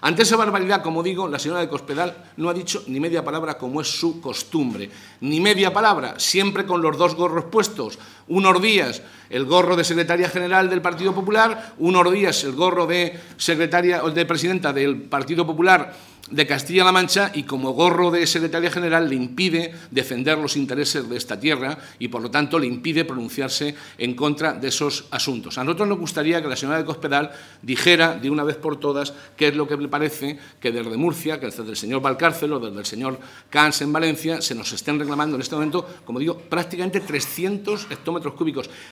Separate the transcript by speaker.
Speaker 1: Ante esa barbaridad, como digo, la señora de Cospedal no ha dicho ni media palabra, como es su costumbre. Ni media palabra, siempre con los dos gorros puestos. Unos días el gorro de secretaria general del Partido Popular, unos días el gorro de secretaria o de presidenta del Partido Popular de Castilla-La Mancha, y como gorro de secretaria general le impide defender los intereses de esta tierra y, por lo tanto, le impide pronunciarse en contra de esos asuntos. A nosotros nos gustaría que la señora de Cospedal dijera de una vez por todas qué es lo que le parece que desde Murcia, que desde el señor Valcárcel o desde el señor Camps en Valencia se nos estén reclamando en este momento, como digo, prácticamente 300 hectómetros cúbicos.